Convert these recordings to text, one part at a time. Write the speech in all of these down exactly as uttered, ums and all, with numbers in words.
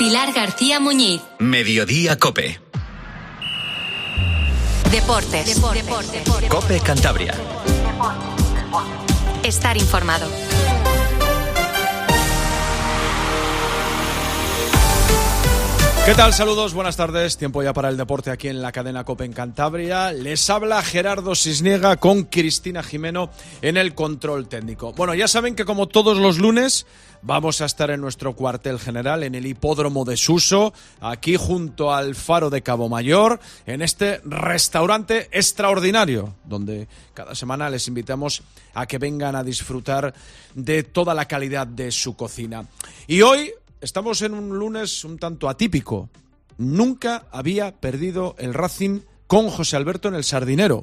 Pilar García Muñiz. Mediodía COPE. Deportes. Deportes. Deportes. COPE Cantabria. Estar informado. ¿Qué tal? Saludos, buenas tardes. Tiempo ya para el deporte aquí en la cadena COPE en Cantabria. Les habla Gerardo Cisniega con Cristina Jimeno en el control técnico. Bueno, ya saben que como todos los lunes vamos a estar en nuestro cuartel general, en el hipódromo de Suso, aquí junto al Faro de Cabo Mayor, en este restaurante extraordinario, donde cada semana les invitamos a que vengan a disfrutar de toda la calidad de su cocina. Y hoy estamos en un lunes un tanto atípico. Nunca había perdido el Racing con José Alberto en el Sardinero.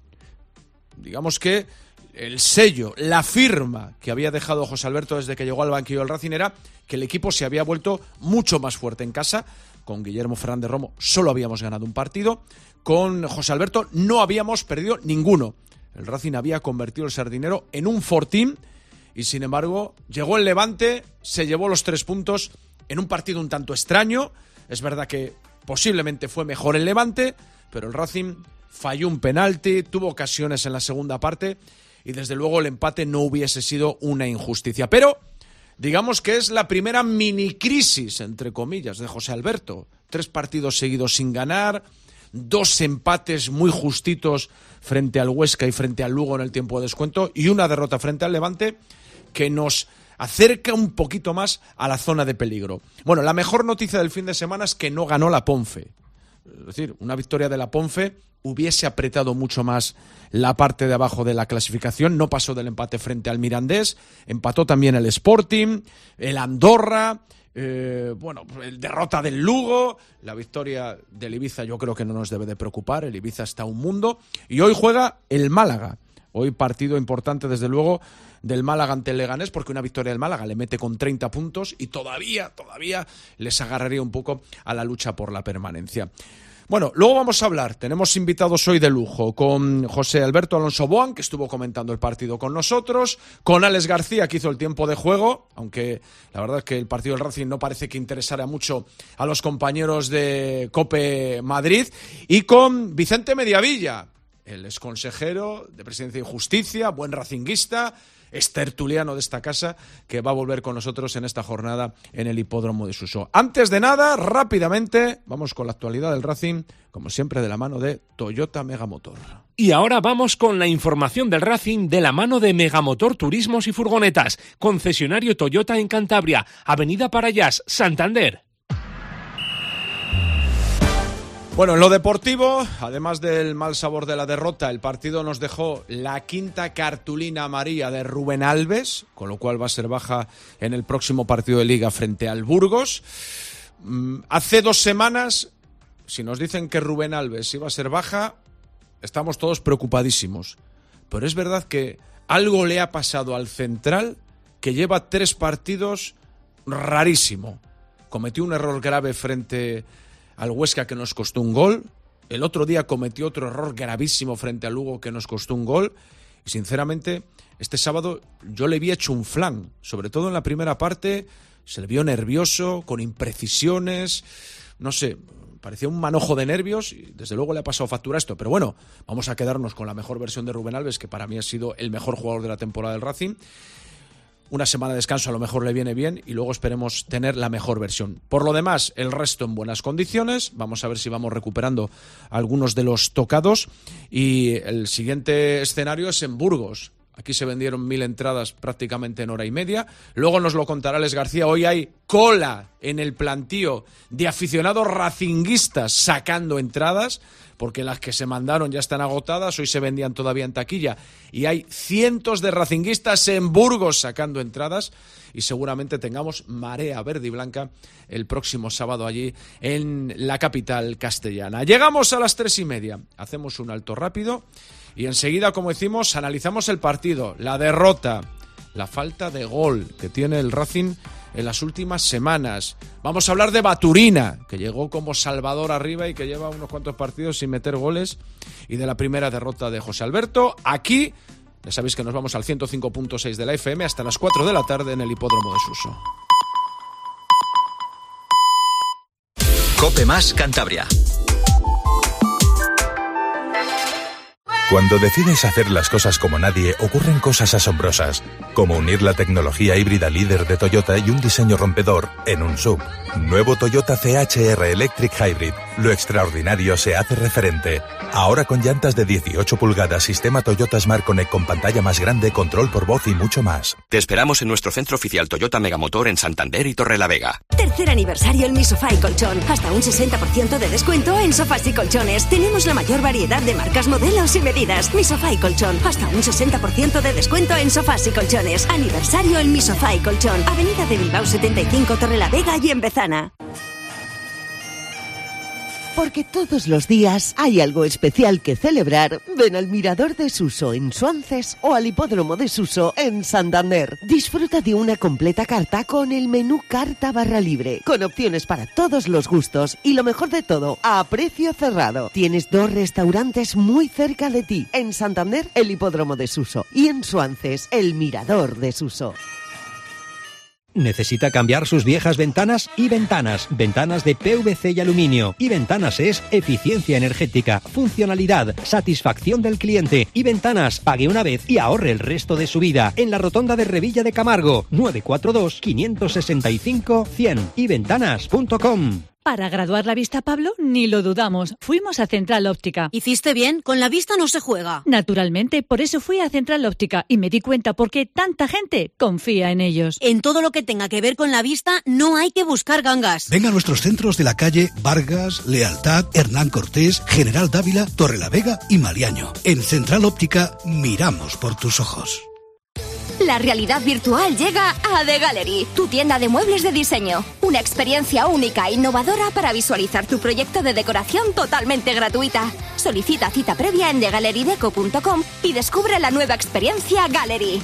Digamos que el sello, la firma que había dejado José Alberto desde que llegó al banquillo del Racing era que el equipo se había vuelto mucho más fuerte en casa. Con Guillermo Fernández Romo solo habíamos ganado un partido. Con José Alberto no habíamos perdido ninguno. El Racing había convertido el Sardinero en un fortín. Y sin embargo, llegó el Levante, se llevó los tres puntos en un partido un tanto extraño. Es verdad que posiblemente fue mejor el Levante, pero el Racing falló un penalti, tuvo ocasiones en la segunda parte y desde luego el empate no hubiese sido una injusticia. Pero digamos que es la primera mini crisis, entre comillas, de José Alberto. Tres partidos seguidos sin ganar, dos empates muy justitos frente al Huesca y frente al Lugo en el tiempo de descuento y una derrota frente al Levante que nos acerca un poquito más a la zona de peligro. Bueno, la mejor noticia del fin de semana es que no ganó la Ponfe. Es decir, una victoria de la Ponfe hubiese apretado mucho más la parte de abajo de la clasificación. No pasó del empate frente al Mirandés, empató también el Sporting, el Andorra, eh, bueno, el derrota del Lugo, la victoria del Ibiza yo creo que no nos debe de preocupar, el Ibiza está un mundo, y hoy juega el Málaga. Hoy partido importante, desde luego, del Málaga ante el Leganés, porque una victoria del Málaga le mete con treinta puntos y todavía, todavía les agarraría un poco a la lucha por la permanencia. Bueno, luego vamos a hablar, tenemos invitados hoy de lujo, con José Alberto Alonso Boan, que estuvo comentando el partido con nosotros, con Alex García, que hizo el tiempo de juego, aunque la verdad es que el partido del Racing no parece que interesara mucho a los compañeros de COPE Madrid, y con Vicente Mediavilla, el exconsejero de Presidencia y Justicia, buen racinguista, extertuliano de esta casa, que va a volver con nosotros en esta jornada en el hipódromo de Suso. Antes de nada, rápidamente, vamos con la actualidad del Racing, como siempre de la mano de Toyota Megamotor. Y ahora vamos con la información del Racing de la mano de Megamotor Turismos y Furgonetas, concesionario Toyota en Cantabria, Avenida Parayas, Santander. Bueno, en lo deportivo, además del mal sabor de la derrota, el partido nos dejó la quinta cartulina amarilla de Rubén Alves, con lo cual va a ser baja en el próximo partido de Liga frente al Burgos. Hace dos semanas, si nos dicen que Rubén Alves iba a ser baja, estamos todos preocupadísimos. Pero es verdad que algo le ha pasado al central que lleva tres partidos rarísimo. Cometió un error grave frente al Huesca que nos costó un gol. El otro día cometió otro error gravísimo frente al Lugo que nos costó un gol. Y sinceramente, este sábado yo le vi hecho un flan. Sobre todo en la primera parte, se le vio nervioso, con imprecisiones. No sé, parecía un manojo de nervios y desde luego le ha pasado factura esto. Pero bueno, vamos a quedarnos con la mejor versión de Rubén Alves, que para mí ha sido el mejor jugador de la temporada del Racing. Una semana de descanso a lo mejor le viene bien y luego esperemos tener la mejor versión. Por lo demás, el resto en buenas condiciones. Vamos a ver si vamos recuperando algunos de los tocados. Y el siguiente escenario es en Burgos. Aquí se vendieron mil entradas prácticamente en hora y media. Luego nos lo contará Alex García. Hoy hay cola en el plantío de aficionados racinguistas sacando entradas, porque las que se mandaron ya están agotadas, hoy se vendían todavía en taquilla, y hay cientos de racinguistas en Burgos sacando entradas, y seguramente tengamos marea verde y blanca el próximo sábado allí en la capital castellana. Llegamos a las tres y media, hacemos un alto rápido, y enseguida, como decimos, analizamos el partido, la derrota, la falta de gol que tiene el Racing en las últimas semanas. Vamos a hablar de Baturina, que llegó como salvador arriba y que lleva unos cuantos partidos sin meter goles, y de la primera derrota de José Alberto. Aquí, ya sabéis que nos vamos al ciento cinco punto seis de la F M hasta las cuatro de la tarde en el hipódromo de Suso. Cope Más Cantabria. Cuando decides hacer las cosas como nadie, ocurren cosas asombrosas, como unir la tecnología híbrida líder de Toyota y un diseño rompedor en un S U V. Nuevo Toyota C H R Electric Hybrid. Lo extraordinario se hace referente. Ahora con llantas de dieciocho pulgadas, sistema Toyota Smart Connect con pantalla más grande, control por voz y mucho más. Te esperamos en nuestro centro oficial Toyota Megamotor en Santander y Torrelavega. Tercer aniversario en Mi Sofá y Colchón. Hasta un sesenta por ciento de descuento en sofás y colchones. Tenemos la mayor variedad de marcas, modelos y medidas. Mi Sofá y Colchón. Hasta un sesenta por ciento de descuento en sofás y colchones. Aniversario en Mi Sofá y Colchón. Avenida de Bilbao setenta y cinco, Torrelavega y en Bezana. Porque todos los días hay algo especial que celebrar, ven al Mirador de Suso en Suances o al Hipódromo de Suso en Santander. Disfruta de una completa carta con el menú carta barra libre, con opciones para todos los gustos y lo mejor de todo, a precio cerrado. Tienes dos restaurantes muy cerca de ti, en Santander, el Hipódromo de Suso, y en Suances, el Mirador de Suso. ¿Necesita cambiar sus viejas ventanas? Y Ventanas, ventanas de P V C y aluminio. Y Ventanas es eficiencia energética, funcionalidad, satisfacción del cliente. Y Ventanas, pague una vez y ahorre el resto de su vida. En la rotonda de Revilla de Camargo, nueve cuatro dos, cinco seis cinco, cien. y ventanas punto com. Para graduar la vista, Pablo, ni lo dudamos. Fuimos a Central Óptica. ¿Hiciste bien? Con la vista no se juega. Naturalmente, por eso fui a Central Óptica y me di cuenta por qué tanta gente confía en ellos. En todo lo que tenga que ver con la vista, no hay que buscar gangas. Ven a nuestros centros de la calle Vargas, Lealtad, Hernán Cortés, General Dávila, Torrelavega y Maliaño. En Central Óptica, miramos por tus ojos. La realidad virtual llega a The Gallery, tu tienda de muebles de diseño. Una experiencia única e innovadora para visualizar tu proyecto de decoración totalmente gratuita. Solicita cita previa en the gallery deco punto com y descubre la nueva experiencia Gallery.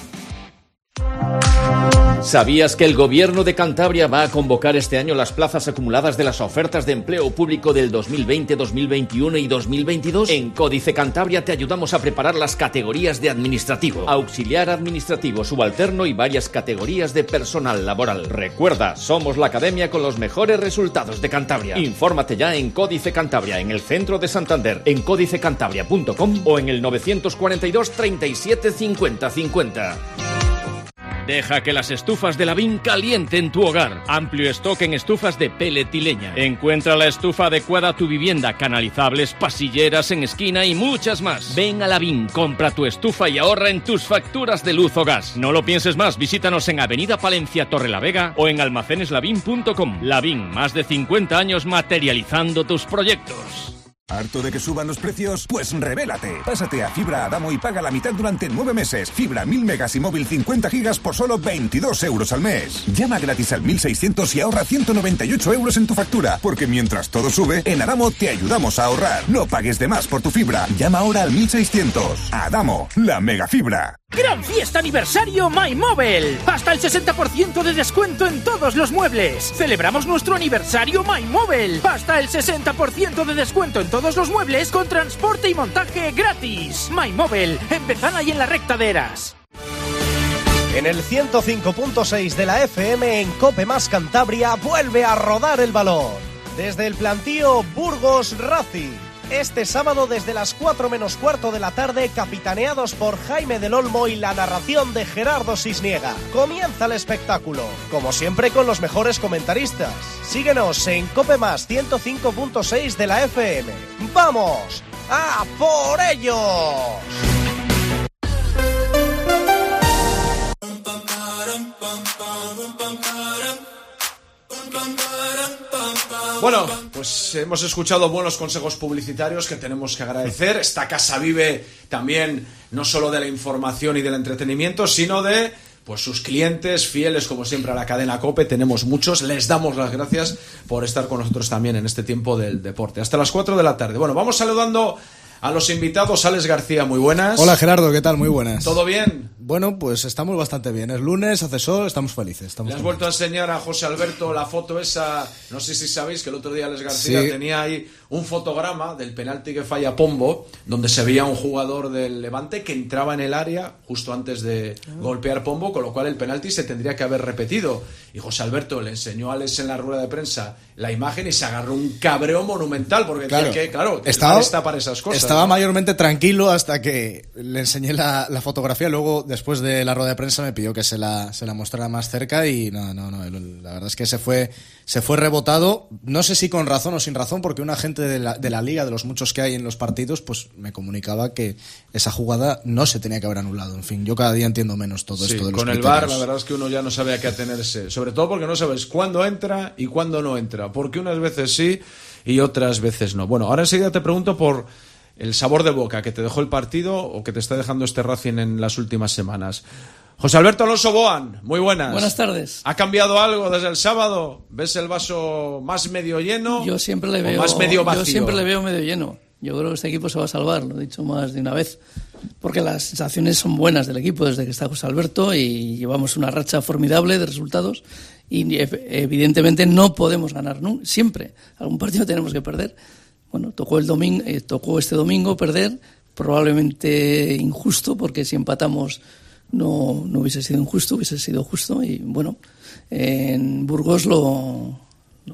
¿Sabías que el Gobierno de Cantabria va a convocar este año las plazas acumuladas de las ofertas de empleo público del dos mil veinte, dos mil veintiuno y dos mil veintidós? En Códice Cantabria te ayudamos a preparar las categorías de administrativo, auxiliar administrativo, subalterno y varias categorías de personal laboral. Recuerda, somos la academia con los mejores resultados de Cantabria. Infórmate ya en Códice Cantabria, en el centro de Santander, en códice cantabria punto com o en el novecientos cuarenta y dos, treinta y siete, cincuenta, cincuenta. Deja que las estufas de Lavín calienten tu hogar. Amplio stock en estufas de pellet y leña. Encuentra la estufa adecuada a tu vivienda, canalizables, pasilleras en esquina y muchas más. Ven a Lavín, compra tu estufa y ahorra en tus facturas de luz o gas. No lo pienses más, visítanos en Avenida Palencia, Torrelavega o en almacenes lavín punto com. Lavín, más de cincuenta años materializando tus proyectos. ¿Harto de que suban los precios? Pues revélate. Pásate a Fibra Adamo y paga la mitad durante nueve meses. Fibra mil megas y móvil cincuenta gigas por solo veintidós euros al mes. Llama gratis al mil seiscientos y ahorra ciento noventa y ocho euros en tu factura. Porque mientras todo sube, en Adamo te ayudamos a ahorrar. No pagues de más por tu fibra. Llama ahora al mil seiscientos. Adamo, la mega fibra. ¡Gran fiesta aniversario MyMobile! Hasta el sesenta por ciento de descuento en todos los muebles. Celebramos nuestro aniversario MyMobile. Hasta el sesenta por ciento de descuento en todos los muebles con transporte y montaje gratis. MyMobile, en Bezana y en la recta de Eras. En el ciento cinco punto seis de la F M en Cope Más Cantabria vuelve a rodar el balón. Desde el plantío Burgos Racing. Este sábado desde las cuatro menos cuarto de la tarde, capitaneados por Jaime del Olmo y la narración de Gerardo Cisniega. Comienza el espectáculo, como siempre con los mejores comentaristas. Síguenos en Cope Más ciento cinco punto seis de la F M. ¡Vamos a por ellos! Bueno, pues hemos escuchado buenos consejos publicitarios que tenemos que agradecer. Esta casa vive también no solo de la información y del entretenimiento, sino de pues sus clientes fieles, como siempre, a la cadena COPE. Tenemos muchos. Les damos las gracias por estar con nosotros también en este tiempo del deporte. Hasta las cuatro de la tarde. Bueno, vamos saludando a los invitados. Alex García, muy buenas. Hola Gerardo, ¿qué tal? Muy buenas. ¿Todo bien? Bueno, pues estamos bastante bien. Es lunes, hace sol, estamos felices. Estamos Le has felices. vuelto a enseñar a José Alberto la foto esa, no sé si sabéis que el otro día Alex García sí. tenía ahí un fotograma del penalti que falla Pombo, donde se veía un jugador del Levante que entraba en el área justo antes de golpear Pombo, con lo cual el penalti se tendría que haber repetido. Y José Alberto le enseñó a Alex en la rueda de prensa la imagen y se agarró un cabreo monumental, porque claro, que, claro estaba, está para esas cosas. Estaba ¿no? mayormente tranquilo hasta que le enseñé la, la fotografía. Luego, después de la rueda de prensa, me pidió que se la, se la mostrara más cerca y no, no, no. La verdad es que se fue, se fue rebotado. No sé si con razón o sin razón, porque un agente de la, de la liga, de los muchos que hay en los partidos, pues me comunicaba que esa jugada no se tenía que haber anulado. En fin, yo cada día entiendo menos todo sí, esto de los con el criterios. V A R, la verdad es que uno ya no sabe a qué atenerse. Sobre todo porque no sabes cuándo entra y cuándo no entra. Porque unas veces sí y otras veces no. Bueno, ahora enseguida te pregunto por el sabor de boca que te dejó el partido o que te está dejando este Racing en las últimas semanas. José Alberto Alonso Boan, muy buenas. Buenas tardes. ¿Ha cambiado algo desde el sábado? ¿Ves el vaso más medio lleno? Yo siempre le veo, más medio vacío? Yo siempre le veo medio lleno. Yo creo que este equipo se va a salvar, lo he dicho más de una vez, porque las sensaciones son buenas del equipo desde que está José Alberto y llevamos una racha formidable de resultados y evidentemente no podemos ganar nunca, siempre. Algún partido tenemos que perder. Bueno, tocó el domingo, eh, tocó este domingo perder, probablemente injusto, porque si empatamos no, no hubiese sido injusto, hubiese sido justo y bueno, en Burgos lo... No.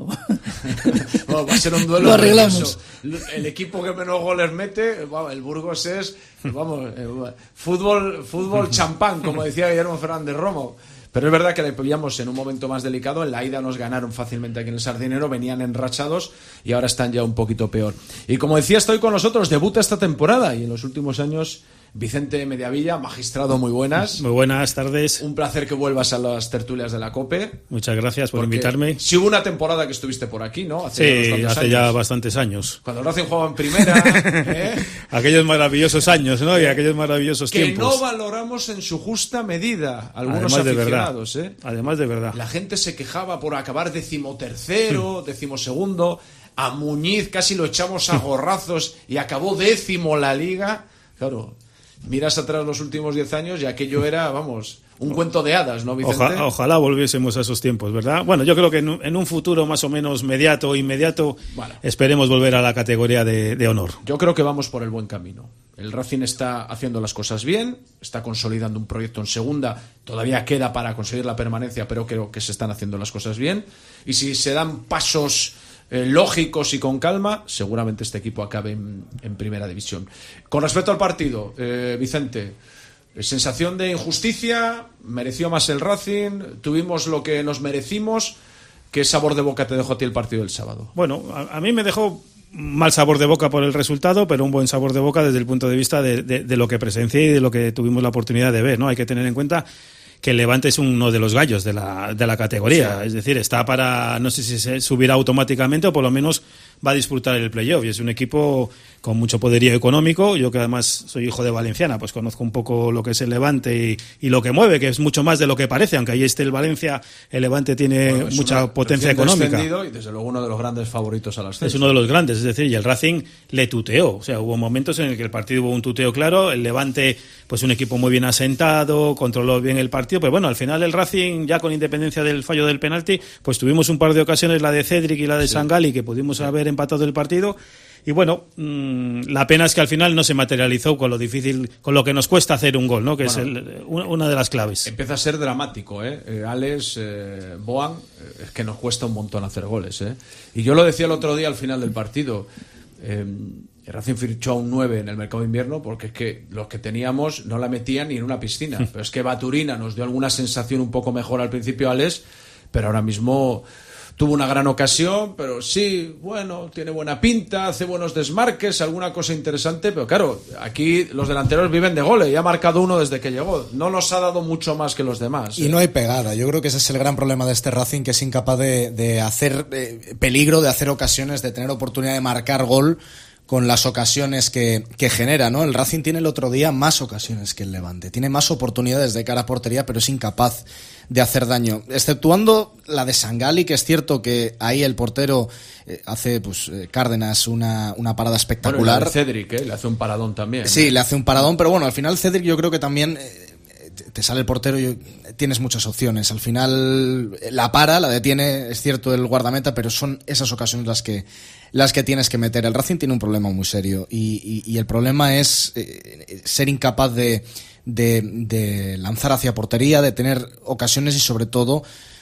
Bueno, va a ser un duelo. Lo arreglamos. El equipo que menos goles mete, el Burgos es, vamos, fútbol, fútbol champán, como decía Guillermo Fernández Romo. Pero es verdad que le pillamos en un momento más delicado. En la ida nos ganaron fácilmente aquí en el Sardinero, venían enrachados y ahora están ya un poquito peor. Y como decía, estoy con nosotros, debuta esta temporada y en los últimos años Vicente Mediavilla, magistrado, muy buenas. Muy buenas tardes. Un placer que vuelvas a las tertulias de la COPE. Muchas gracias por invitarme. Sí, hubo una temporada que estuviste por aquí, ¿no? Hace sí, ya hace años. ya bastantes años. Cuando Racing jugaba en primera. ¿eh? Aquellos maravillosos años, ¿no? Y aquellos maravillosos que tiempos. Que no valoramos en su justa medida algunos Además aficionados. De verdad. ¿eh? Además de verdad. La gente se quejaba por acabar decimotercero, decimosegundo. A Muñiz casi lo echamos a gorrazos y acabó décimo la Liga. Claro. Miras atrás los últimos diez años y aquello era, vamos, un cuento de hadas, ¿no, Vicente? Ojalá, ojalá volviésemos a esos tiempos, ¿verdad? Bueno, yo creo que en un, en un futuro más o menos mediato o inmediato bueno, esperemos volver a la categoría de, de honor. Yo creo que vamos por el buen camino. El Racing está haciendo las cosas bien, está consolidando un proyecto en segunda, todavía queda para conseguir la permanencia, pero creo que se están haciendo las cosas bien. Y si se dan pasos Eh, lógicos y con calma, seguramente este equipo acabe en, en primera división. Con respecto al partido, eh, Vicente, sensación de injusticia, mereció más el Racing, tuvimos lo que nos merecimos. ¿Qué sabor de boca te dejó a ti el partido del sábado? Bueno, a, a mí me dejó mal sabor de boca por el resultado, pero un buen sabor de boca desde el punto de vista de, de, de lo que presencié y de lo que tuvimos la oportunidad de ver, ¿no? Hay que tener en cuenta que el Levante es uno de los gallos de la, de la categoría, sí. Es decir, está para, no sé si se subirá automáticamente o por lo menos va a disputar el playoff, y es un equipo con mucho poderío económico. Yo, que además soy hijo de Valenciana, pues conozco un poco lo que es el Levante y, y lo que mueve, que es mucho más de lo que parece, aunque ahí esté el Valencia, el Levante tiene bueno, mucha potencia económica y desde luego uno de los grandes favoritos al ascenso. Es uno de los grandes, es decir, y el Racing le tuteó, o sea, hubo momentos en el que el partido hubo un tuteo claro, el Levante pues un equipo muy bien asentado, controló bien el partido, pero bueno, al final el Racing, ya con independencia del fallo del penalti, pues tuvimos un par de ocasiones, la de Cedric y la de sí. Sangali, que pudimos sí. haber empatado el partido. Y bueno, mmm, la pena es que al final no se materializó con lo difícil, con lo que nos cuesta hacer un gol, ¿no? Que bueno, es el, una de las claves. Empieza a ser dramático, ¿eh? eh Alex, eh, Boan, eh, es que nos cuesta un montón hacer goles, ¿eh? Y yo lo decía el otro día al final del partido. Eh, Racing fichó a un nueve en el mercado de invierno porque es que los que teníamos no la metían ni en una piscina. Pero es que Baturina nos dio alguna sensación un poco mejor al principio, Alex, pero ahora mismo tuvo una gran ocasión, pero sí, bueno, tiene buena pinta, hace buenos desmarques, alguna cosa interesante, pero claro, aquí los delanteros viven de goles y ha marcado uno desde que llegó. No nos ha dado mucho más que los demás. Y ¿eh? no hay pegada. Yo creo que ese es el gran problema de este Racing, que es incapaz de, de hacer eh, peligro, de hacer ocasiones, de tener oportunidad de marcar gol con las ocasiones que, que genera, ¿no? El Racing tiene el otro día más ocasiones que el Levante, tiene más oportunidades de cara a portería, pero es incapaz de hacer daño, exceptuando la de Sangali, que es cierto que ahí el portero eh, hace, pues, eh, Cárdenas una, una parada espectacular. Bueno, Cedric, ¿eh? Le hace un paradón también. Sí, ¿eh? le hace un paradón, pero bueno, al final Cedric yo creo que también eh, te sale el portero y tienes muchas opciones. Al final la para, la detiene, es cierto, el guardameta, pero son esas ocasiones las que las que tienes que meter. El Racing tiene un problema muy serio y, y, y el problema es eh, ser incapaz de, de, de lanzar hacia portería, de tener ocasiones y sobre todo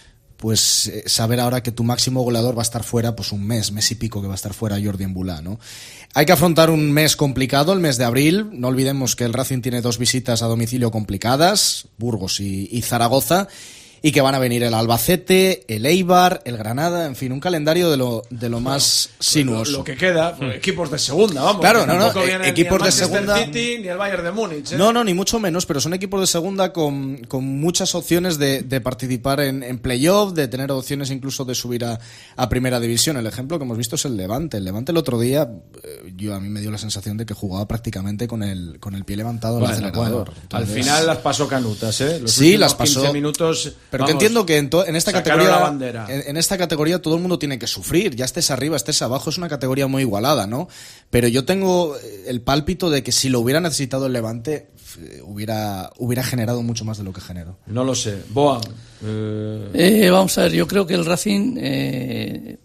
pues eh, saber ahora que tu máximo goleador va a estar fuera pues un mes, mes y pico que va a estar fuera Jordi Embulá, ¿no? Hay que afrontar un mes complicado, el mes de abril. No olvidemos que el Racing tiene dos visitas a domicilio complicadas, Burgos y, y Zaragoza, y que van a venir el Albacete, el Eibar, el Granada, en fin, un calendario de lo de lo más bueno, sinuoso. Lo, lo que queda, pues, equipos de segunda, vamos. Claro, no, no, eh, equipos ni el de segunda. City, ni el Bayern de Múnich. ¿eh? No, no, ni mucho menos, pero son equipos de segunda con, con muchas opciones de, de participar en, en playoff, de tener opciones incluso de subir a, a primera división. El ejemplo que hemos visto es el Levante. El Levante el otro día, eh, yo a mí me dio la sensación de que jugaba prácticamente con el con el pie levantado en bueno, el acelerador. Bueno, Entonces, al final las pasó canutas, ¿eh? Los sí, las pasó. quince minutos. Pero vamos, que entiendo que en, to, en esta categoría, en, en esta categoría todo el mundo tiene que sufrir. Ya estés arriba, estés abajo, es una categoría muy igualada, ¿no? Pero yo tengo el pálpito de que si lo hubiera necesitado el Levante, hubiera hubiera generado mucho más de lo que generó. No lo sé. Boa. Eh... Eh, vamos a ver, yo creo que el Racing, eh,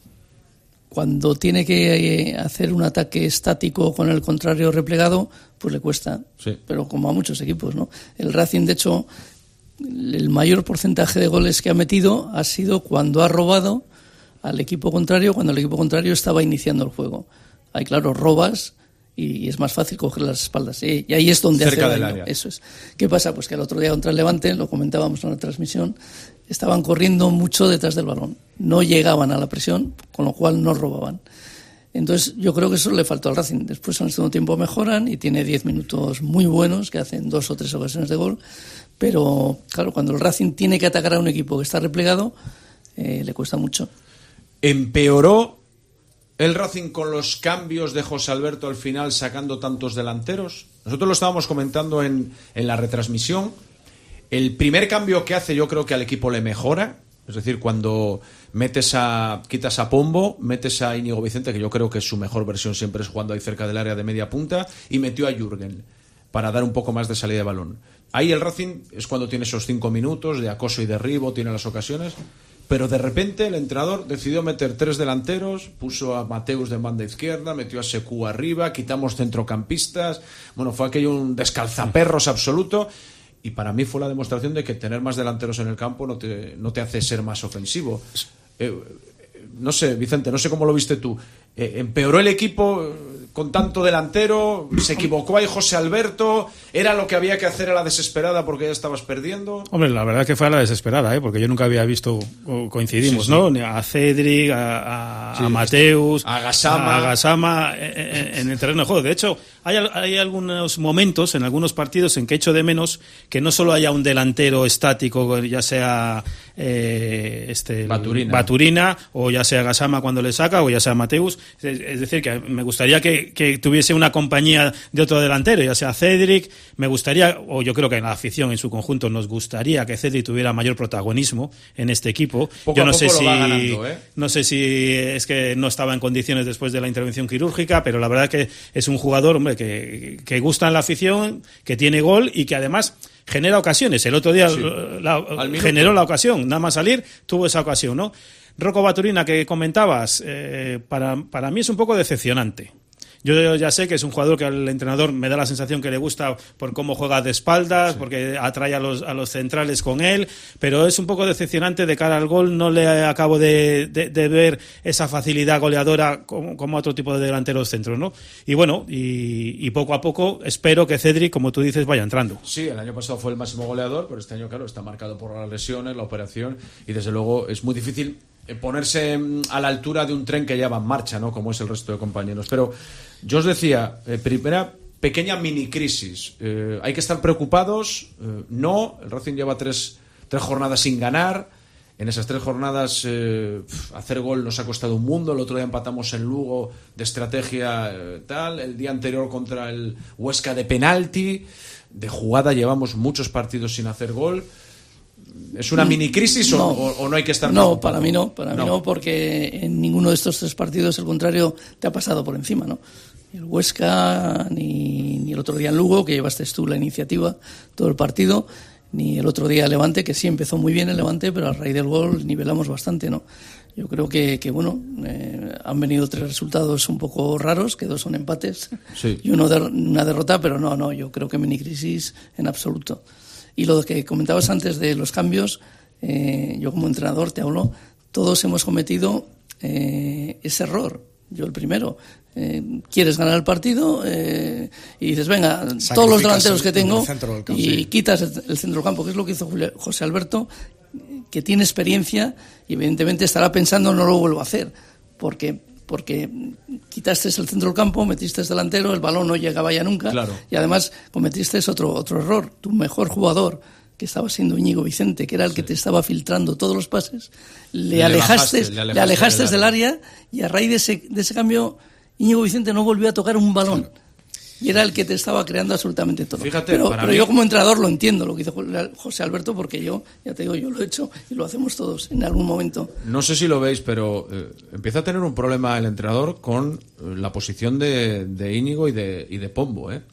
cuando tiene que hacer un ataque estático con el contrario replegado, pues le cuesta. Sí. Pero como a muchos equipos, ¿no? El Racing, de hecho, el mayor porcentaje de goles que ha metido ha sido cuando ha robado al equipo contrario, cuando el equipo contrario estaba iniciando el juego. Ahí, claro, robas y es más fácil coger las espaldas. Y ahí es donde cerca hace del daño. área. Eso es. ¿Qué pasa? Pues que el otro día contra el Levante, lo comentábamos en la transmisión, estaban corriendo mucho detrás del balón. No llegaban a la presión, con lo cual no robaban. Entonces yo creo que eso le faltó al Racing. Después en el segundo tiempo mejoran y tiene diez minutos muy buenos que hacen dos o tres ocasiones de gol. Pero claro, cuando el Racing tiene que atacar a un equipo que está replegado, eh, le cuesta mucho. ¿Empeoró el Racing con los cambios de José Alberto al final sacando tantos delanteros? Nosotros lo estábamos comentando en, en la retransmisión. El primer cambio que hace yo creo que al equipo le mejora. Es decir, cuando metes a quitas a Pombo, metes a Íñigo Vicente, que yo creo que su mejor versión siempre es jugando ahí cerca del área de media punta, y metió a Jürgen para dar un poco más de salida de balón. Ahí el Racing es cuando tiene esos cinco minutos de acoso y derribo, tiene las ocasiones, pero de repente el entrenador decidió meter tres delanteros, puso a Mateus de banda izquierda, metió a Secu arriba, quitamos centrocampistas, bueno, fue aquello un descalzaperros absoluto, y para mí fue la demostración de que tener más delanteros en el campo no te, no te hace ser más ofensivo. Eh, no sé, Vicente, no sé cómo lo viste tú. Eh, ¿Empeoró el equipo con tanto delantero? ¿Se equivocó ahí José Alberto? ¿Era lo que había que hacer a la desesperada porque ya estabas perdiendo? Hombre, la verdad que fue a la desesperada, ¿eh? Porque yo nunca había visto, coincidimos, sí, sí. ¿no? A Cedric, a, a, sí, a Mateus, a Gassama, a Gassama en, en el terreno de juego. De hecho, hay, hay algunos momentos en algunos partidos en que echo de menos que no solo haya un delantero estático, ya sea eh, este Baturina. Baturina, o ya sea Gassama cuando le saca, o ya sea Mateus. Es decir, que me gustaría que, que tuviese una compañía de otro delantero, ya sea Cedric. Me gustaría, o yo creo que en la afición en su conjunto nos gustaría que Cedric tuviera mayor protagonismo en este equipo. Poco yo a no poco sé lo si va ganando, ¿eh? no sé si es que no estaba en condiciones después de la intervención quirúrgica, pero la verdad que es un jugador, hombre, que, que gusta en la afición, que tiene gol y que además genera ocasiones. El otro día sí, la, generó la ocasión, nada más salir tuvo esa ocasión, ¿no? Rocco Baturina, que comentabas, eh, para, para mí es un poco decepcionante. Yo ya sé que es un jugador que al entrenador me da la sensación que le gusta por cómo juega de espaldas, sí, porque atrae a los, a los centrales con él, pero es un poco decepcionante de cara al gol. No le acabo de, de, de ver esa facilidad goleadora como, como otro tipo de delanteros centros, ¿no? Y bueno, y, y poco a poco espero que Cedric, como tú dices, vaya entrando. Sí, el año pasado fue el máximo goleador, pero este año, claro, está marcado por las lesiones, la operación, y desde luego es muy difícil ponerse a la altura de un tren que ya va en marcha, ¿no? Como es el resto de compañeros. Pero yo os decía, eh, primera pequeña mini crisis. Eh, hay que estar preocupados. Eh, no, el Racing lleva tres, tres jornadas sin ganar. En esas tres jornadas eh, hacer gol nos ha costado un mundo. El otro día empatamos en Lugo de estrategia eh, tal. El día anterior contra el Huesca de penalti. De jugada llevamos muchos partidos sin hacer gol. ¿Es una mini crisis no, o, o no hay que estar No, preocupado? para mí no, para no. mí no, porque en ninguno de estos tres partidos el contrario te ha pasado por encima, ¿no? Ni el Huesca, ni, ni el otro día en Lugo, que llevaste tú la iniciativa todo el partido, ni el otro día el Levante, que sí empezó muy bien el Levante, pero a raíz del gol nivelamos bastante, ¿no? Yo creo que, que bueno, eh, han venido tres resultados un poco raros, que dos son empates, sí, y uno de, una derrota, pero no, no, yo creo que mini crisis en absoluto. Y lo que comentabas antes de los cambios, eh, yo como entrenador te hablo, todos hemos cometido eh, ese error. Yo el primero. Eh, quieres ganar el partido eh, y dices, venga, sacrificas todos los delanteros que tengo campo, y sí. quitas el, el centro del campo, que es lo que hizo Julio, José Alberto, que tiene experiencia y evidentemente estará pensando no lo vuelvo a hacer, porque porque quitaste el centro del campo, metiste el delantero, el balón no llegaba ya nunca, claro. y además cometiste otro, otro error. Tu mejor jugador, que estaba siendo Íñigo Vicente, que era el sí. que te estaba filtrando todos los pases, le, le alejaste, bajaste, le alejaste, le alejaste del, del área. área y a raíz de ese, de ese cambio Íñigo Vicente no volvió a tocar un balón. Claro. Y era el que te estaba creando absolutamente todo. Fíjate, pero pero mí... yo como entrenador lo entiendo, lo que hizo José Alberto, porque yo, ya te digo, yo lo he hecho y lo hacemos todos en algún momento. No sé si lo veis, pero eh, empieza a tener un problema el entrenador con eh, la posición de, de Íñigo y de, y de Pombo. ¿eh?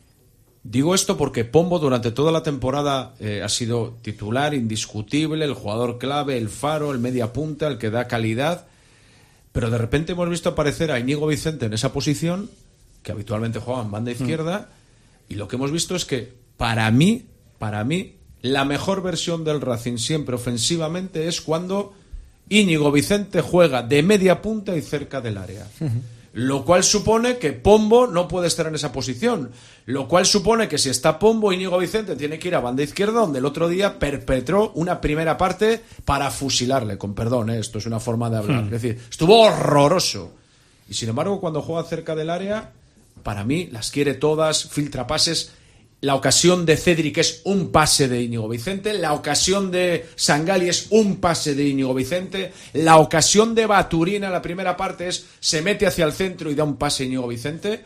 Digo esto porque Pombo durante toda la temporada eh, ha sido titular indiscutible, el jugador clave, el faro, el media punta, el que da calidad, pero de repente hemos visto aparecer a Íñigo Vicente en esa posición, que habitualmente juega en banda izquierda, mm. y lo que hemos visto es que para mí, para mí, la mejor versión del Racing siempre ofensivamente es cuando Íñigo Vicente juega de media punta y cerca del área. Uh-huh. Lo cual supone que Pombo no puede estar en esa posición. Lo cual supone que si está Pombo, Íñigo Vicente tiene que ir a banda izquierda, donde el otro día perpetró una primera parte para fusilarle, con perdón, ¿eh? Esto es una forma de hablar. Hmm. Es decir, estuvo horroroso. Y sin embargo, cuando juega cerca del área, para mí las quiere todas, filtra pases. La ocasión de Cédric es un pase de Íñigo Vicente, la ocasión de Sangali es un pase de Íñigo Vicente, la ocasión de Baturina en la primera parte es se mete hacia el centro y da un pase a Íñigo Vicente.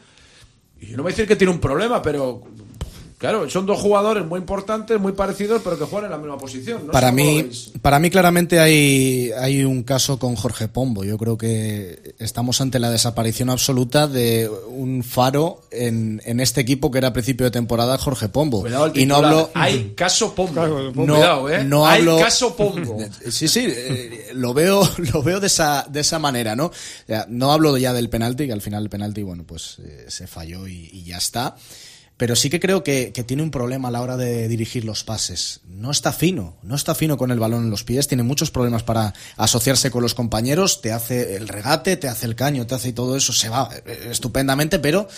Y yo no voy a decir que tiene un problema, pero claro, son dos jugadores muy importantes, muy parecidos, pero que juegan en la misma posición. No para mí, para mí claramente hay, hay un caso con Jorge Pombo. Yo creo que estamos ante la desaparición absoluta de un faro en, en este equipo que era a principio de temporada Jorge Pombo. Cuidado, y no hablo. Hay caso Pombo. Claro, no, Cuidado, ¿eh? No hay hablo, caso Pombo. Sí, sí, eh, lo veo, lo veo de esa, de esa manera, ¿no? Ya, no hablo ya del penalti, que al final el penalti, bueno, pues eh, se falló y, y ya está. Pero sí que creo que, que tiene un problema a la hora de dirigir los pases. No está fino, no está fino con el balón en los pies, tiene muchos problemas para asociarse con los compañeros, te hace el regate, te hace el caño, te hace y todo eso, se va estupendamente, pero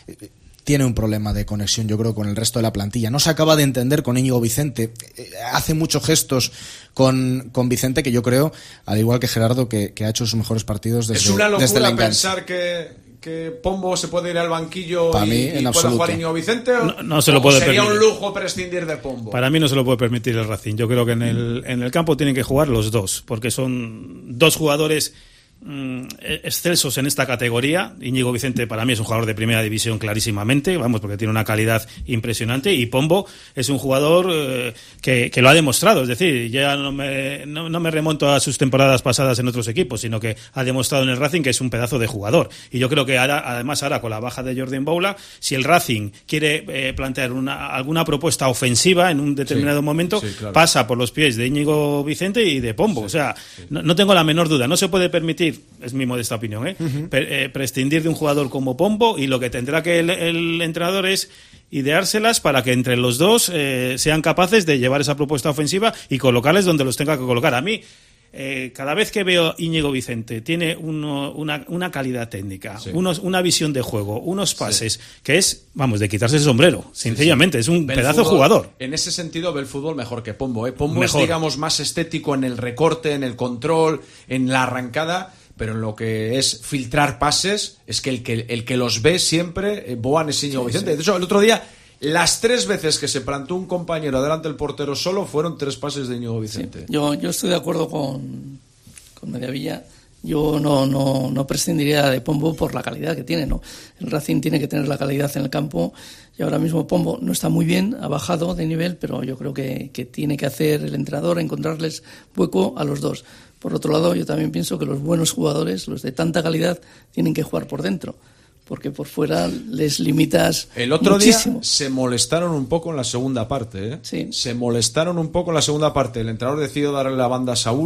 tiene un problema de conexión, yo creo, con el resto de la plantilla. No se acaba de entender con Íñigo Vicente, hace muchos gestos con, con Vicente que yo creo, al igual que Gerardo, que, que ha hecho sus mejores partidos desde, desde el enganche. Es una locura pensar que... que Pombo se puede ir al banquillo Para y, mí, y en pueda jugar Íñigo Vicente, o, no, no se lo puede sería permitir. Un lujo prescindir de Pombo. Para mí no se lo puede permitir el Racing. Yo creo que en el, en el campo tienen que jugar los dos, porque son dos jugadores mm, excelsos en esta categoría. Íñigo Vicente para mí es un jugador de primera división clarísimamente, vamos, porque tiene una calidad impresionante, y Pombo es un jugador eh, que, que lo ha demostrado, es decir, ya no me, no, no me remonto a sus temporadas pasadas en otros equipos, sino que ha demostrado en el Racing que es un pedazo de jugador, y yo creo que ahora, además ahora con la baja de Jordi Boula, si el Racing quiere eh, plantear una, alguna propuesta ofensiva en un determinado sí, momento, sí, claro. pasa por los pies de Íñigo Vicente y de Pombo, sí, o sea, sí. no, no tengo la menor duda, no se puede permitir, es mi modesta opinión, ¿eh? Uh-huh. Pre- eh, prescindir de un jugador como Pombo, y lo que tendrá que el, el entrenador es ideárselas para que entre los dos eh, sean capaces de llevar esa propuesta ofensiva y colocarles donde los tenga que colocar. A mí, eh, cada vez que veo Íñigo Vicente, tiene uno, una, una calidad técnica, sí. unos, una visión de juego, unos pases, sí. que es, vamos, de quitarse el sombrero, sencillamente, sí, sí. es un ve pedazo de jugador. En ese sentido ve el fútbol mejor que Pombo, ¿eh? Pombo mejor. Es, digamos, más estético en el recorte, en el control, en la arrancada, pero en lo que es filtrar pases, es que el que, el que los ve siempre, eh, Boan es Íñigo sí, Vicente. Sí. De hecho, el otro día, las tres veces que se plantó un compañero delante del portero solo, fueron tres pases de Íñigo Vicente. Sí. Yo, yo estoy de acuerdo con, con Mediavilla. Yo no, no, no prescindiría de Pombo por la calidad que tiene, ¿no? El Racing tiene que tener la calidad en el campo, y ahora mismo Pombo no está muy bien, ha bajado de nivel, pero yo creo que, que tiene que hacer el entrenador encontrarles hueco a los dos. Por otro lado, yo también pienso que los buenos jugadores, los de tanta calidad, tienen que jugar por dentro, porque por fuera les limitas El otro muchísimo. día se molestaron un poco en la segunda parte, ¿eh? Sí. Se molestaron un poco en la segunda parte. El entrenador decidió darle la banda a Saúl,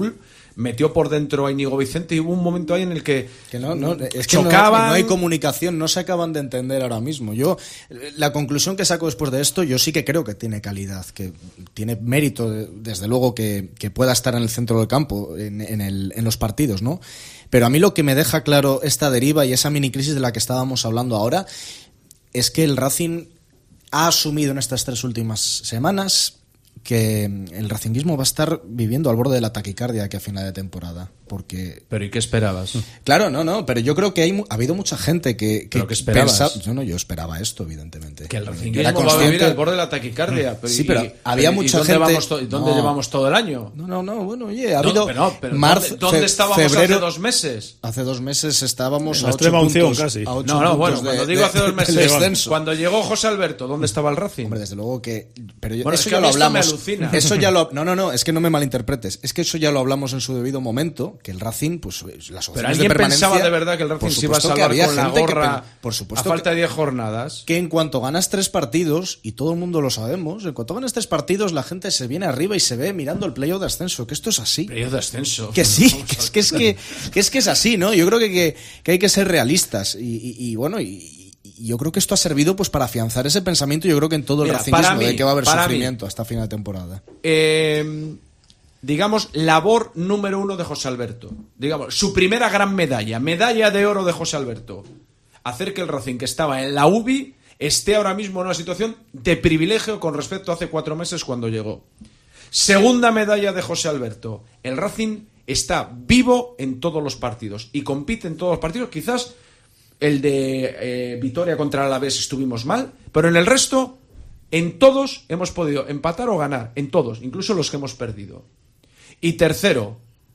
metió por dentro a Íñigo Vicente y hubo un momento ahí en el que, que no, no, es que chocaban. No, no hay comunicación, no se acaban de entender ahora mismo. Yo, la conclusión que saco después de esto, yo sí que creo que tiene calidad, que tiene mérito, desde luego, que, que pueda estar en el centro del campo, en, en, el, en los partidos, ¿no? Pero a mí lo que me deja claro esta deriva y esa mini crisis de la que estábamos hablando ahora es que el Racing ha asumido en estas tres últimas semanas que el racinguismo va a estar viviendo al borde de la taquicardia aquí a final de temporada. Porque... ¿Pero y qué esperabas? Claro, no, no, pero yo creo que hay, ha habido mucha gente que, que ¿Pero qué esperabas? Pensa... Yo no, yo esperaba esto, evidentemente. Que el racinguismo va a vivir al borde de la taquicardia. Pero sí, pero y, había y, mucha ¿y dónde gente... Vamos to... ¿Dónde no. llevamos todo el año? No, no, no, bueno, oye, ha habido... No, pero, pero marzo, ¿dónde, ¿dónde fe, estábamos febrero, hace dos meses? Hace dos meses estábamos en a la ocho extrema puntos, unción casi. A ocho no, no, bueno, de, cuando digo de, hace dos meses, descenso. Cuando llegó José Alberto, ¿dónde estaba el Racing? Hombre, desde luego que... Pero bueno, eso es que ya lo hablamos. Me alucina. Eso ya lo... No, no, no, es que no me malinterpretes. Es que eso ya lo hablamos en su debido momento, que el Racing, pues las Pero alguien de pensaba de verdad que el Racing se iba a salvar con la gorra que, por supuesto a falta que, de diez jornadas. Que en cuanto ganas tres partidos, y todo el mundo lo sabemos, en cuanto ganas tres partidos la gente se viene arriba y se ve mirando el playoff de ascenso, que esto es así. Playoff de ascenso. Que sí, que es que es que, que es que es así, ¿no? Yo creo que, que, que hay que ser realistas y, y, y bueno, y, y yo creo que esto ha servido pues para afianzar ese pensamiento, yo creo que en todo el Mira, racinguismo mí, de que va a haber sufrimiento mí, hasta final de temporada. Eh... digamos, labor número uno de José Alberto. Digamos, su primera gran medalla, medalla de oro de José Alberto. Hacer que el Racing, que estaba en la U B I, esté ahora mismo en una situación de privilegio con respecto a hace cuatro meses cuando llegó. Segunda medalla de José Alberto. El Racing está vivo en todos los partidos y compite en todos los partidos. Quizás el de eh, Vitoria contra el Alavés estuvimos mal, pero en el resto, en todos hemos podido empatar o ganar. En todos, incluso los que hemos perdido. Y tercero,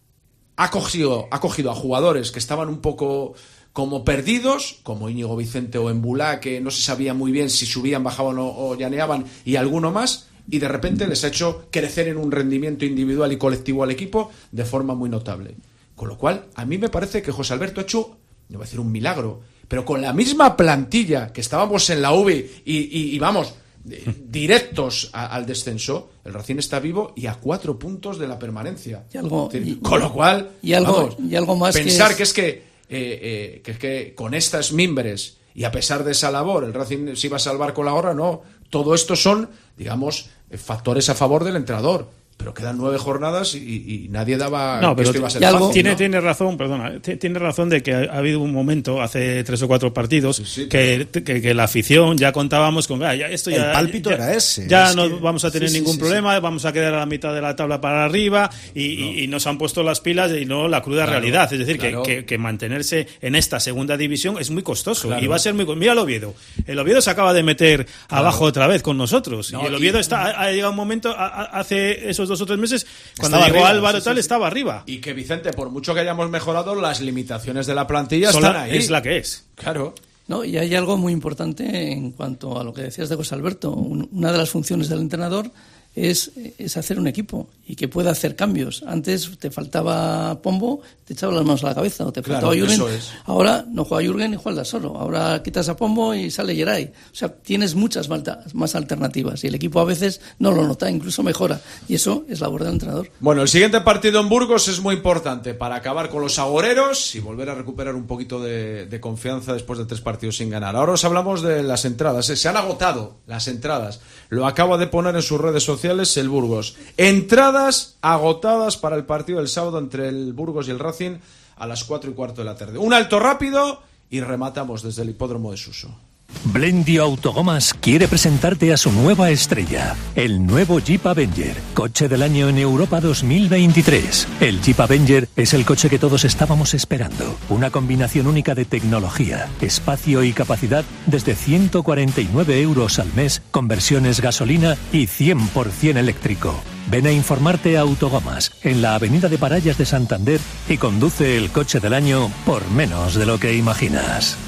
ha cogido, ha cogido a jugadores que estaban un poco como perdidos, como Íñigo Vicente o Embulá, que no se sabía muy bien si subían, bajaban o, o llaneaban, y alguno más, y de repente les ha hecho crecer en un rendimiento individual y colectivo al equipo de forma muy notable. Con lo cual, a mí me parece que José Alberto ha hecho, no voy a decir un milagro, pero con la misma plantilla que estábamos en la U B I y, y, y vamos... directos a, al descenso, el Racing está vivo y a cuatro puntos de la permanencia. Y algo, decir, y, con lo cual, y algo, vamos, y algo más pensar que es, que es que, eh, eh, que, que con estas mimbres y a pesar de esa labor, el Racing se iba a salvar con la gorra, no. Todo esto son, digamos, factores a favor del entrenador. Pero quedan nueve jornadas y, y nadie daba no, que pero esto iba a ser algo, fácil, tiene, ¿no? tiene razón, perdona, tiene razón de que ha, ha habido un momento hace tres o cuatro partidos sí, sí, que, que, que la afición ya contábamos con ah, ya, esto ya, el pálpito ya, era ese. Ya es no que, vamos a tener sí, ningún sí, problema, sí. vamos a quedar a la mitad de la tabla para arriba y, no. y, y nos han puesto las pilas y no la cruda claro, realidad. Es decir, claro. que, que, que mantenerse en esta segunda división es muy costoso claro. y va a ser muy... Mira el Oviedo. El Oviedo se acaba de meter claro. abajo otra vez con nosotros. No, y el Oviedo y, está, ha, ha llegado un momento, a, hace esos dos o tres meses, cuando llegó arriba, Álvaro sí, tal, sí, estaba arriba. Y que, Vicente, por mucho que hayamos mejorado, las limitaciones de la plantilla Son están la, ahí. Es la que es. Claro. No, y hay algo muy importante en cuanto a lo que decías de José Alberto. Una de las funciones del entrenador es, es hacer un equipo y que pueda hacer cambios. Antes te faltaba Pombo, te echaba las manos a la cabeza, o te claro, faltaba Jürgen. Es. Ahora no juega Jürgen ni juega Aldasoro. Ahora quitas a Pombo y sale Geray. O sea, tienes muchas más alternativas y el equipo a veces no lo nota, incluso mejora. Y eso es labor del entrenador. Bueno, el siguiente partido en Burgos es muy importante para acabar con los agoreros y volver a recuperar un poquito de, de confianza después de tres partidos sin ganar. Ahora os hablamos de las entradas. Se han agotado las entradas. Lo acaba de poner en sus redes sociales el Burgos. Entradas agotadas para el partido del sábado entre el Burgos y el Racing a las cuatro y cuarto de la tarde. Un alto rápido y rematamos desde el hipódromo de Suso. Blendio Autogomas quiere presentarte a su nueva estrella, el nuevo Jeep Avenger, coche del año en Europa dos mil veintitrés. El Jeep Avenger es el coche que todos estábamos esperando, una combinación única de tecnología, espacio y capacidad desde ciento cuarenta y nueve euros al mes, con versiones gasolina y cien por ciento eléctrico. Ven a informarte a Autogomas, en la avenida de Parallas de Santander, y conduce el coche del año por menos de lo que imaginas.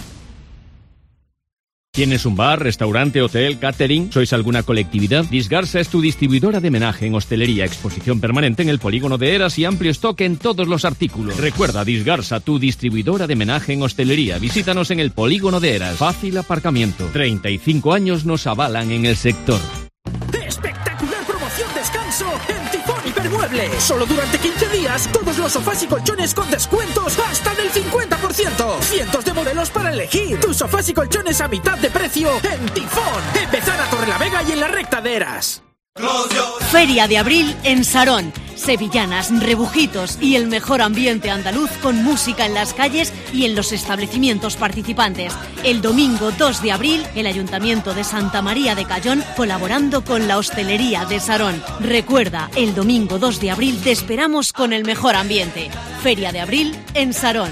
¿Tienes un bar, restaurante, hotel, catering? ¿Sois alguna colectividad? Disgarsa es tu distribuidora de menaje en hostelería, exposición permanente en el polígono de Eras y amplio stock en todos los artículos. Recuerda, Disgarsa, tu distribuidora de menaje en hostelería. Visítanos en el polígono de Eras. Fácil aparcamiento. treinta y cinco años nos avalan en el sector. ¡Espectacular promoción descanso en Tifón y Hipermueble. Solo durante quince días, todos los sofás y colchones con descuentos hasta del cincuenta por ciento. Cientos de modelos para elegir. Tus sofás y colchones a mitad de precio en Tifón, en Bezana, Torrelavega y en la recta de Eras. Feria de abril en Sarón. Sevillanas, rebujitos y el mejor ambiente andaluz con música en las calles y en los establecimientos participantes. El domingo dos de abril, el Ayuntamiento de Santa María de Cayón colaborando con la Hostelería de Sarón. Recuerda, el domingo dos de abril te esperamos con el mejor ambiente. Feria de abril en Sarón.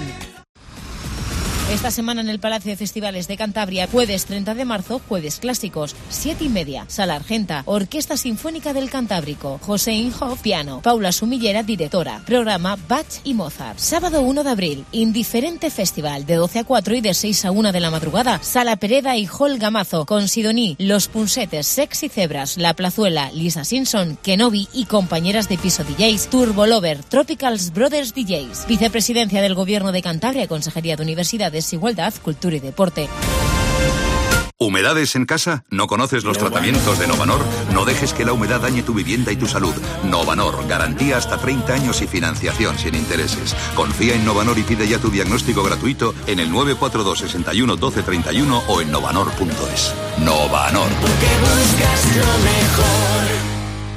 Esta semana en el Palacio de Festivales de Cantabria, jueves treinta de marzo, jueves clásicos, siete y media, Sala Argenta, Orquesta Sinfónica del Cantábrico, José Inhoff, piano, Paula Sumillera, directora, programa Bach y Mozart. Sábado uno de abril, Indiferente Festival, de doce a cuatro y de seis a una de la madrugada, Sala Pereda y Hall Gamazo, con Sidoní, Los Punsetes, Sexy Cebras, La Plazuela, Lisa Simpson, Kenobi y compañeras de piso D Js, Turbo Lover, Tropicals Brothers D Js. Vicepresidencia del Gobierno de Cantabria, Consejería de Universidades, Igualdad, Cultura y Deporte. ¿Humedades en casa? ¿No conoces los tratamientos de Novanor? No dejes que la humedad dañe tu vivienda y tu salud. Novanor, garantía hasta treinta años y financiación sin intereses. Confía en Novanor y pide ya tu diagnóstico gratuito en el nueve cuatro dos, seis uno, uno dos tres uno o en novanor punto es. Novanor. Porque buscas lo mejor.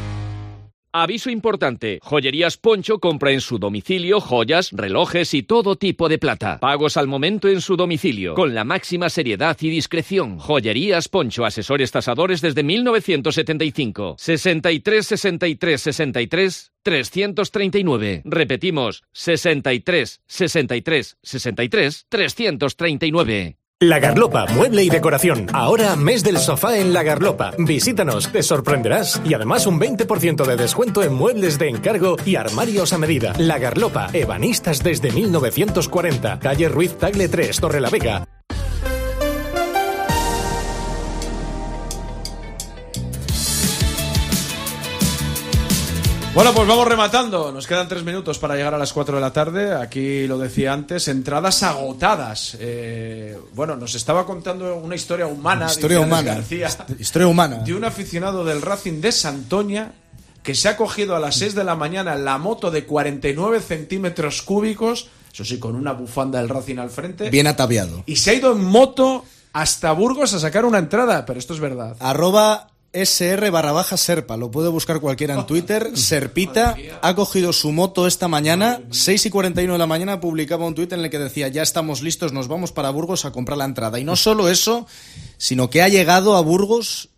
Aviso importante, Joyerías Poncho compra en su domicilio joyas, relojes y todo tipo de plata. Pagos al momento en su domicilio, con la máxima seriedad y discreción. Joyerías Poncho, asesores tasadores desde mil novecientos setenta y cinco. sesenta y tres, sesenta y tres, sesenta y tres, trescientos treinta y nueve. Repetimos, sesenta y tres, sesenta y tres, sesenta y tres, trescientos treinta y nueve. La Garlopa, mueble y decoración. Ahora mes del sofá en La Garlopa. Visítanos, te sorprenderás. Y además un veinte por ciento de descuento en muebles de encargo y armarios a medida. La Garlopa, ebanistas desde mil novecientos cuarenta. Calle Ruiz Tagle tres, Torrelavega. Bueno, pues vamos rematando. Nos quedan tres minutos para llegar a las cuatro de la tarde. Aquí lo decía antes, entradas agotadas. Eh, bueno, nos estaba contando una historia humana. Historia humana. García, historia humana. De un aficionado del Racing de Santoña que se ha cogido a las seis de la mañana la moto de cuarenta y nueve centímetros cúbicos, eso sí, con una bufanda del Racing al frente. Bien ataviado. Y se ha ido en moto hasta Burgos a sacar una entrada, pero esto es verdad. Arroba sr barra baja serpa, lo puede buscar cualquiera en Twitter. Serpita ha cogido su moto esta mañana, seis y cuarenta y uno de la mañana, publicaba un tuit en el que decía: ya estamos listos, nos vamos para Burgos a comprar la entrada. Y no solo eso, sino que ha llegado a Burgos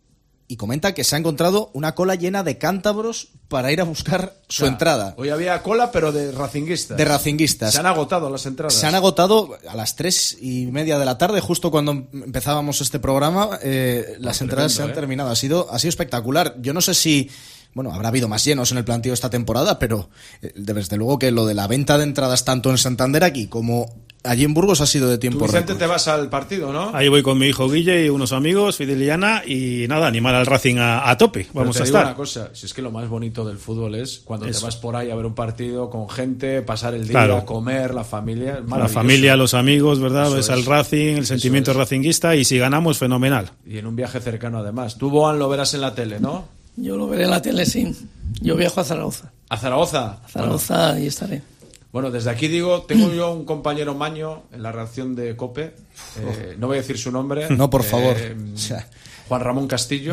y comenta que se ha encontrado una cola llena de cántabros para ir a buscar su o sea, entrada. Hoy había cola, pero de racinguistas. De racinguistas. Se han agotado las entradas. Se han agotado a las tres y media de la tarde, justo cuando empezábamos este programa. Eh, las no, entradas tremendo, se han ¿eh? terminado. Ha sido, ha sido espectacular. Yo no sé si... Bueno, habrá habido más llenos en el planteo esta temporada, pero eh, desde luego que lo de la venta de entradas tanto en Santander aquí como allí en Burgos ha sido de tiempo récord. Tú, Vicente, te vas al partido, ¿no? Ahí voy con mi hijo Guille y unos amigos, Fidel y Ana, y nada, animar al Racing a, a tope. Vamos Pero te a digo estar. una cosa, si es que lo más bonito del fútbol es cuando Eso. te vas por ahí a ver un partido con gente, pasar el día, claro. comer, la familia. La familia, los amigos, ¿verdad? Ves al Racing, el Eso sentimiento es. racinguista, y si ganamos, fenomenal. Y en un viaje cercano además. Tú, Boan, lo verás en la tele, ¿no? Yo lo veré en la tele, sí. Yo viajo a Zaragoza. ¿A Zaragoza? A Zaragoza bueno. y estaré. Bueno, desde aquí digo, tengo yo un compañero maño en la redacción de COPE, eh, no voy a decir su nombre. No, por favor. Eh, Juan Ramón Castillo,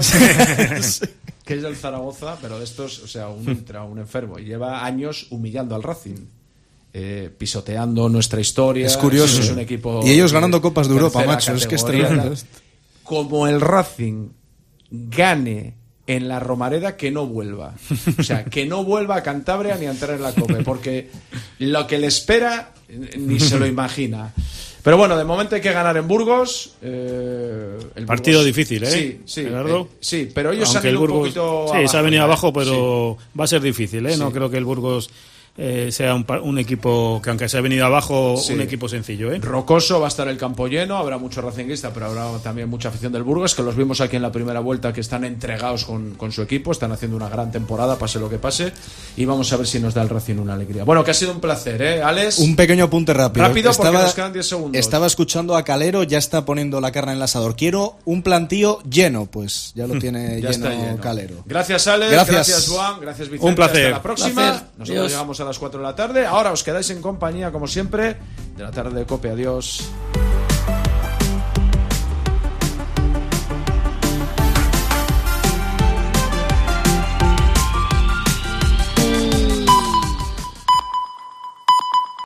que es del Zaragoza, pero de estos, o sea, un, ultra, un enfermo, y lleva años humillando al Racing. Eh, pisoteando nuestra historia. Es curioso. Es un equipo y ellos ganando Copas de Europa, macho. Es que es tremendo. Como el Racing gane en la Romareda, que no vuelva. O sea, que no vuelva a Cantabria ni a entrar en la COPE, porque lo que le espera ni se lo imagina. Pero bueno, de momento hay que ganar en Burgos. Eh, el Partido Burgos, difícil, ¿eh? Sí, sí, eh, sí, pero ellos Aunque han ido Burgos, un poquito sí, abajo. se ha venido ¿eh? abajo, pero sí. va a ser difícil, ¿eh? Sí. No creo que el Burgos eh, sea un, un equipo que, aunque se ha venido abajo, Sí. un equipo sencillo, ¿eh? Rocoso, va a estar el campo lleno, habrá mucho racinguista, pero habrá también mucha afición del Burgos, que los vimos aquí en la primera vuelta, que están entregados con, con su equipo, están haciendo una gran temporada, pase lo que pase, y vamos a ver si nos da el Racing una alegría. Bueno, que ha sido un placer, ¿eh, Alex? Un pequeño apunte rápido. Rápido, porque estaba, nos quedan diez segundos. Estaba escuchando a Calero, ya está poniendo la carne en el asador. Quiero un plantío lleno, pues ya lo tiene Ya lleno, está lleno. Calero. Gracias, Alex. Gracias. Gracias, Juan. Gracias, Vicente. Un placer. Hasta la próxima. Placer. Nosotros Adiós. llegamos a las cuatro de la tarde. Ahora os quedáis en compañía, como siempre, de la tarde de COPE. Adiós.